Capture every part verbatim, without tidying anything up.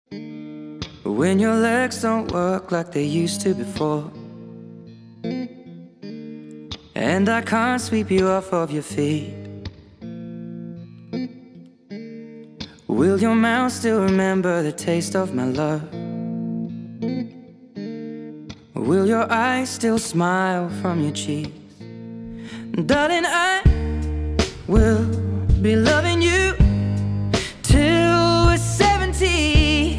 When your legs don't work like they used to before, and I can't sweep you off of your feet, will your mouth still remember the taste of my love? Will your eyes still smile from your cheeks? Darling, I will be loving you till we're seventy.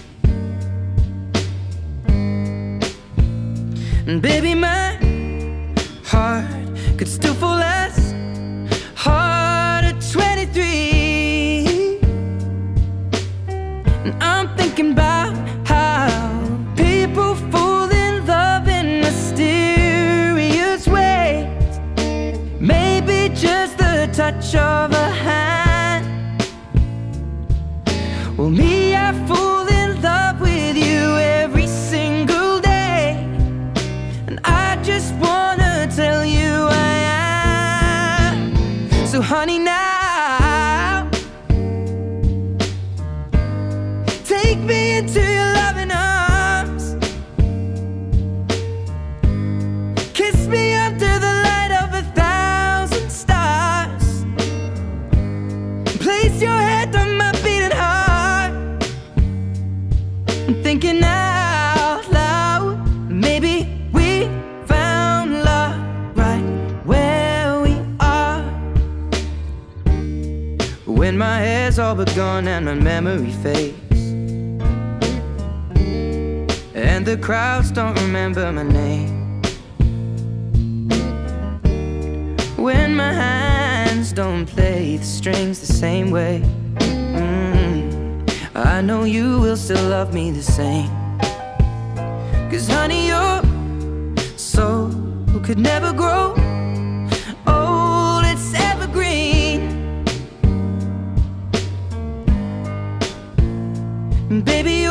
And baby, my heart could still fall as hard at twenty-three. And I'm thinking about how people fall in love in mysterious ways. Maybe just the touch of a hand. Well, me, I fall in love with you every single day, and I just wanna tell you I am. So honey, now take me into your loving arms, kiss me under the light of a thousand stars, place your head on my beating heart. I'm thinking out loud, maybe we found love right where we are. When my hair's all but gone and my memory fades, and the crowds don't remember my name, when my hands don't play the strings the same way, mm, I know you will still love me the same. 'Cause honey, your soul could never grow old, it's evergreen. Baby,